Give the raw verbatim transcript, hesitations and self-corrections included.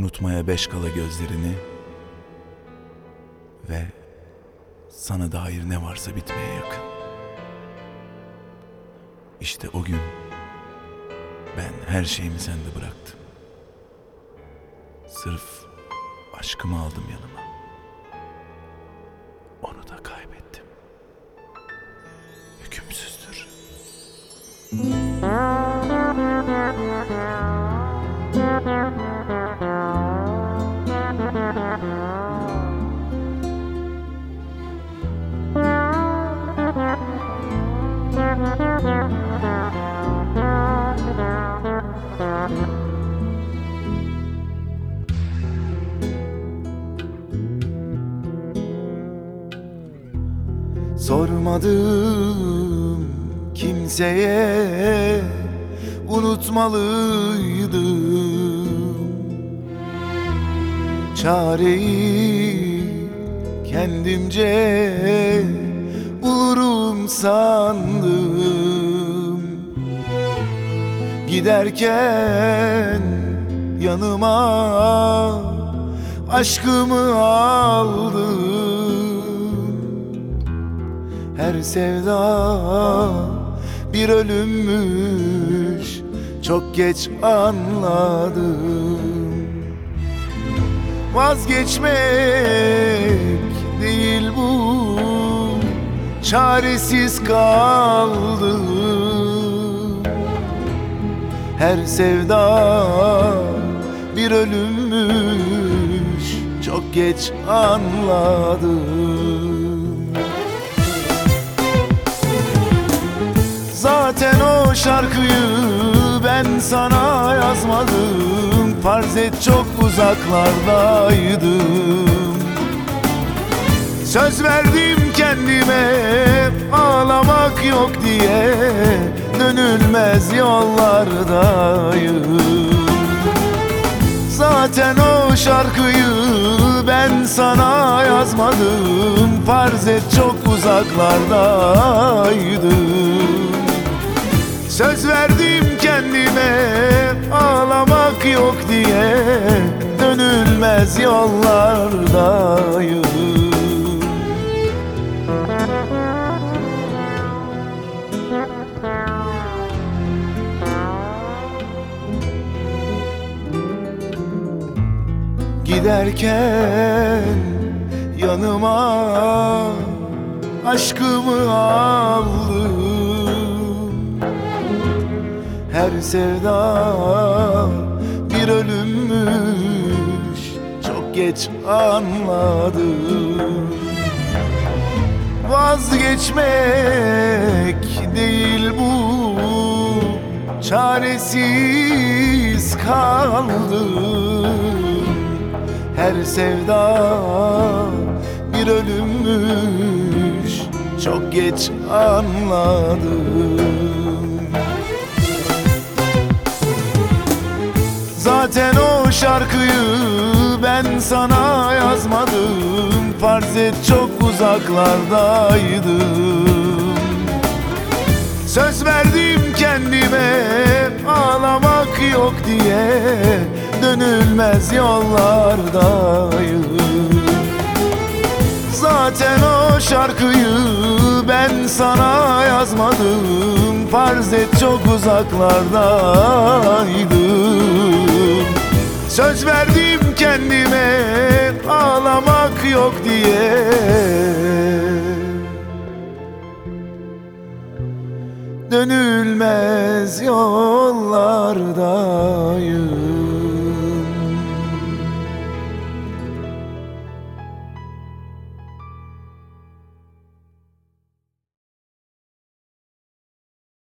unutmaya beş kala gözlerini ve sana dair ne varsa bitmeye yakın. İşte o gün ben her şeyimi sende bıraktım. Sırf aşkımı aldım yanıma. Onu da kaybettim. Hükümsüzdür. Sormadım kimseye, unutmalıydım. Çareyi kendimce bulurum sandım. Giderken yanıma aşkımı aldım. Her sevda bir ölümmüş, çok geç anladım. Vazgeçmek değil bu, çaresiz kaldım. Her sevda bir ölümmüş, çok geç anladım. Zaten o şarkıyı ben sana yazmadım. Farz et çok uzaklardaydım. Söz verdim kendime, ağlamak yok diye. Dönülmez yollardayım. Zaten o şarkıyı ben sana yazmadım. Farz et çok uzaklardaydım. Söz verdim kendime, ağlamak yok diye. Dönülmez yollardayım. Giderken yanıma aşkımı aldım. Her sevda bir ölümmüş, çok geç anladım. Vazgeçmek değil bu, çaresiz kaldım. Her sevda bir ölümmüş, çok geç anladım. Zaten o şarkıyı ben sana yazmadım. Farz et çok uzaklardaydım. Söz verdim kendime, ağlamak yok diye. Dönülmez yollardayım. Zaten o şarkıyı ben sana yazmadım. Farz et çok uzaklardaydım. Söz verdim kendime, ağlamak yok diye. Dönülmez yollardayım.